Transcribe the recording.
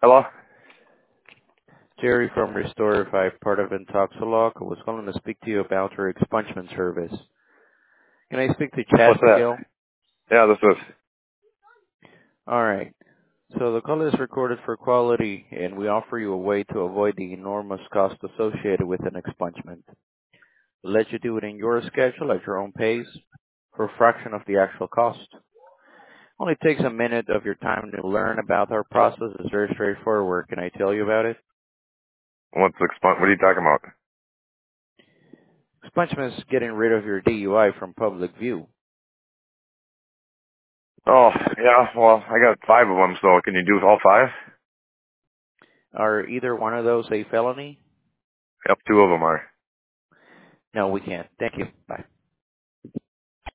Hello? Jerry from Restore 5, part of Intoxilog. I was calling to speak to you about your expungement service. Can I speak to Chad What's that? Miguel? Yeah, this is. All right. So the call is recorded for quality, and we offer you a way to avoid the enormous cost associated with an expungement. We'll let you do it in your schedule at your own pace for a fraction of the actual cost. Only takes a minute of your time to learn about our process. It's very straightforward. Can I tell you about it? What are you talking about? Expungement is getting rid of your DUI from public view. Oh, yeah, well, I got 5 of them, so can you do all 5? Are either one of those a felony? Yep, 2 of them are. No, we can't. Thank you. Bye.